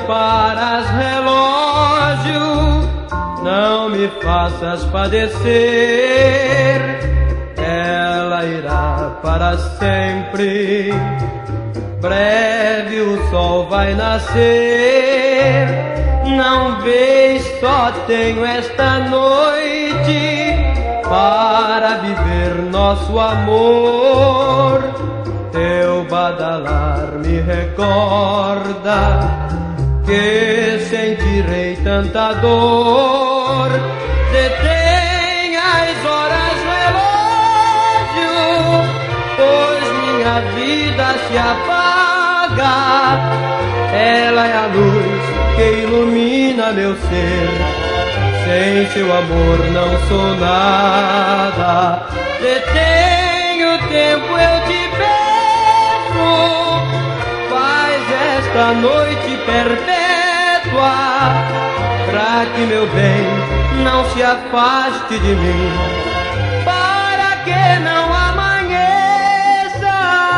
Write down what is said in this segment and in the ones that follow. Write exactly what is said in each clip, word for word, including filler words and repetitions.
paras, relógio, não me faças padecer. Ela irá para sempre, breve o sol vai nascer. Não vês, só tenho esta noite para viver nosso amor. Teu badalar me recorda que sentirei tanta dor. Detém as horas, relógio, pois minha vida se apaga. Ela é a luz que ilumina meu ser, sem seu amor não sou nada. Detém o tempo, eu te peço, faz esta noite perpétua, pra que meu bem não se afaste de mim, para que não amanheça.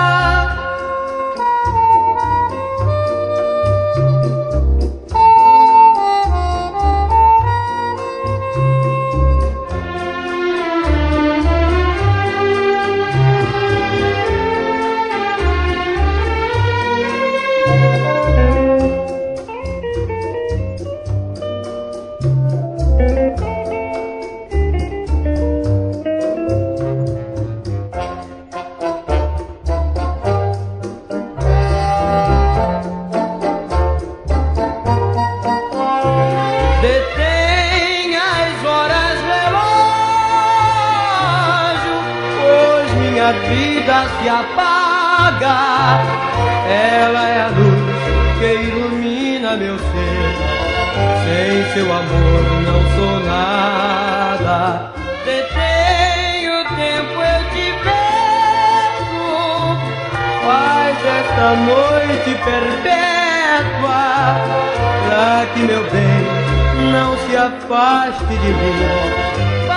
Detém as horas, relógio, pois minha vida se apaga. Ela é a luz que ilumina meu ser, sem seu amor não sou nada. Detém o tempo, eu te peço, faz esta noite perpétua, pra que meu bem não se afaste de mim,